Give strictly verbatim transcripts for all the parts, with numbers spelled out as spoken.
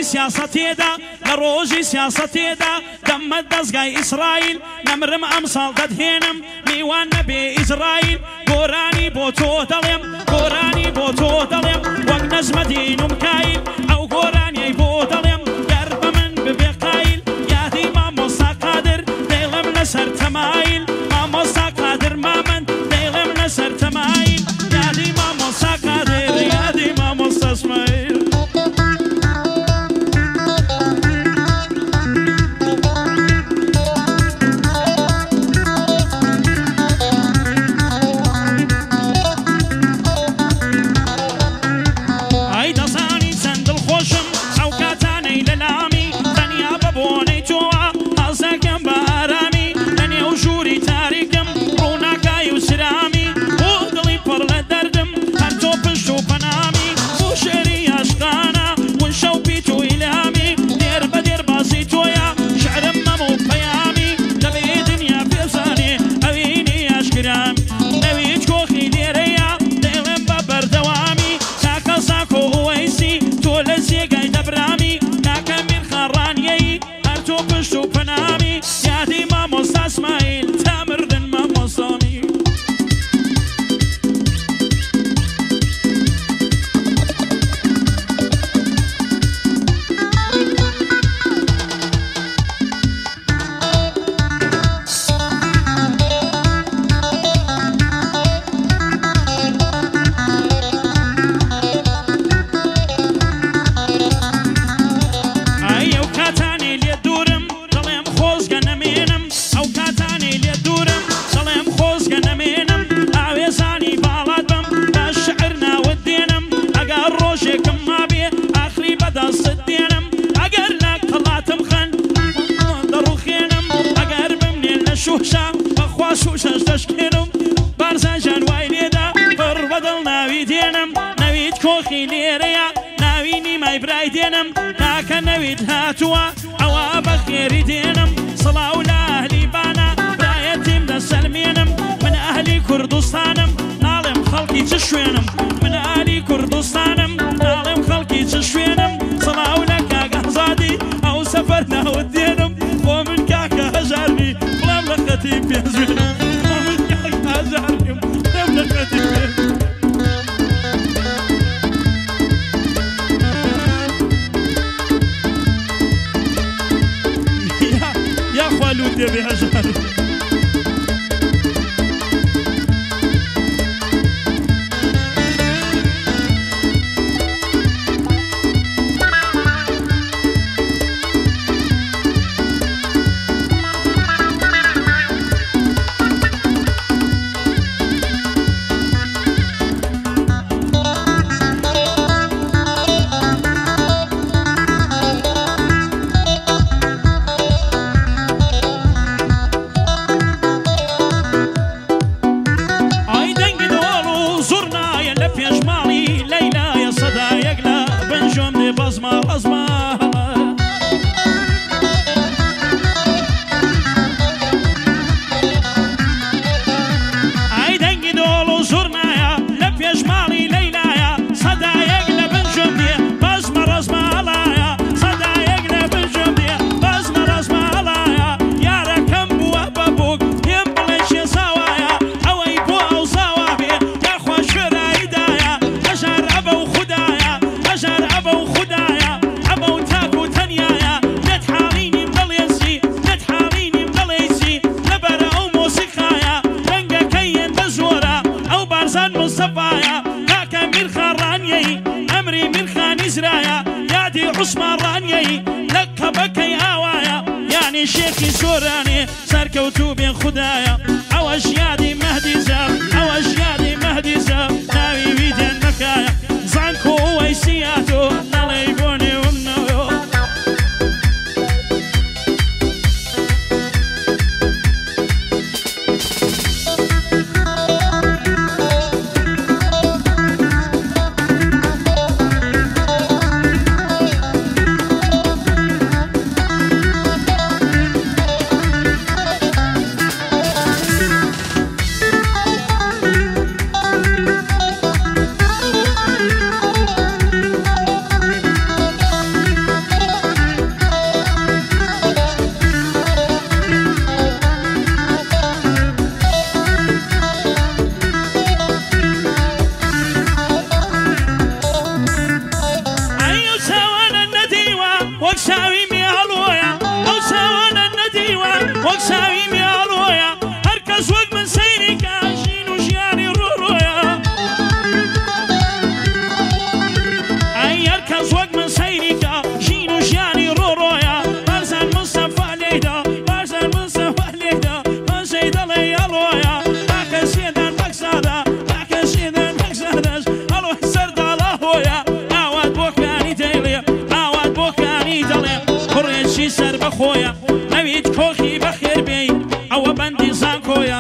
سیاسەتێدا لە ڕۆژی سیاسەتێدا دەممە دەستگای ئیسرائیل نەمرم ئەمساڵ دەدهێنم میوان نەبێ ئیزرائیل گۆرانی بۆ تۆ دەڵێم گۆرانی بۆ تۆ دەڵێم وەک نەزمەدین و مکایل ئەو گۆرانیەی بۆ دەڵێم گەر بە من ببێ قایل یادی مامۆستا قادر دەیڵێم لەسەر تەمایل مامۆستا قادر مامەند دەیڵێم لەسەر تەمایل یادی مامۆستا قادر یادی مامۆستا اسماعیل وەک ساوی میاڵۆیە هەرکەس وەک من سەیری کاژین و ژیانی ڕۆڕۆیە ئەی هەرکەس وەک من سەیری کا ژین و ژیانی ڕۆڕۆیە بارزان مستەفا لێیدا بارزان مستەفا لێیدا مەسەی دەڵێ هەڵۆیە تاکەسێدان بەکسادا تاکەسێدان بەکسادەش هەڵۆی سەرداڵا هۆیە ئاوات بۆ کانی دەیڵێ ئاوات بۆ کانی دەڵێ کوڕێکی سەر بەخۆیە نەویت کۆخی بەخێر بێی ئەوە بەندی زانکۆیە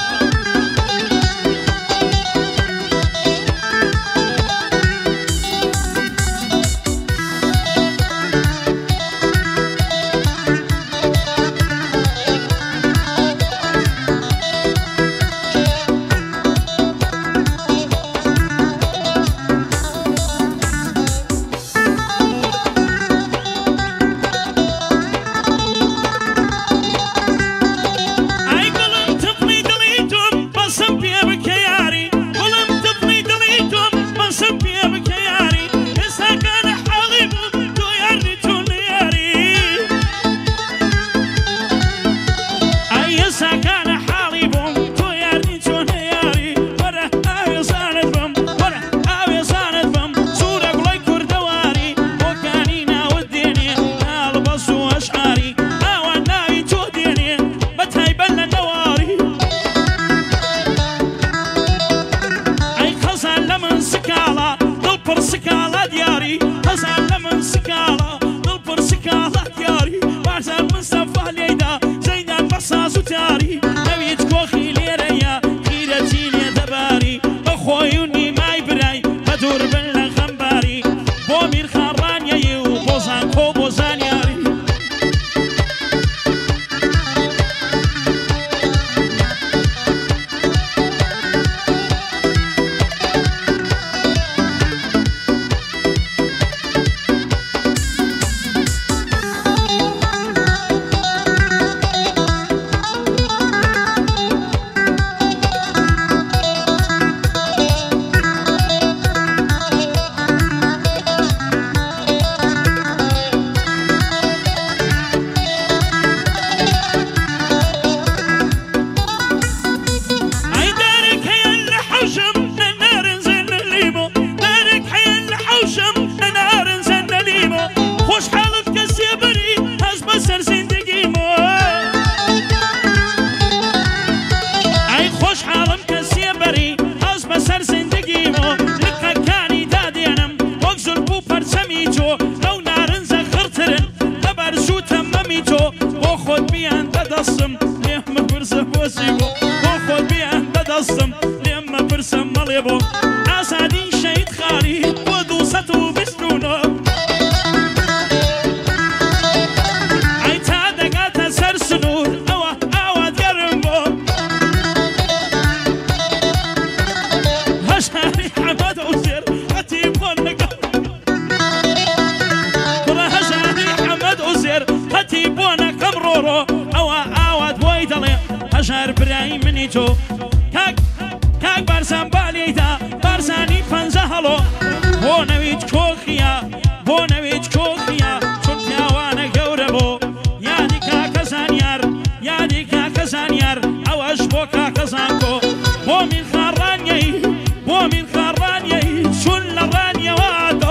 هەژار برای منی تۆ کاک کاک بارزان بالێدا بارزانی پەنجە هەڵۆ بۆ نەویت کۆخیە بۆ نەویت کۆخیە چون پیاوانە گەورە بۆ یادی کاکە زانیار یادی کاکە زانیار ئەوەش بۆ کاکە زانکۆ بۆ من خاڕانیەی بۆ من خاڕانیەی چون لە ڕانیەوە تۆ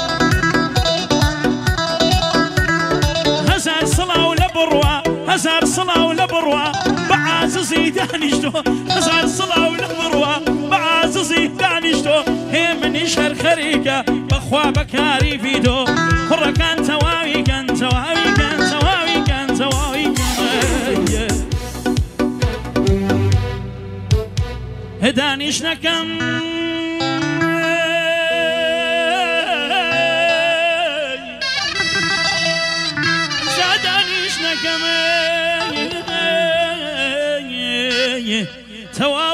هەزار سڵاو لە بڕوا هەزار سڵاو لە بڕوا عزيزي دانشتو هزار صلاة ولبروا بعزيزي دانشتو هي مني شهر خريقة بخوا بكاري فيدو خرا كان تواوي كان تواوي كان تواوي كان تواوي كان هدانش نكم زادانش نكم توا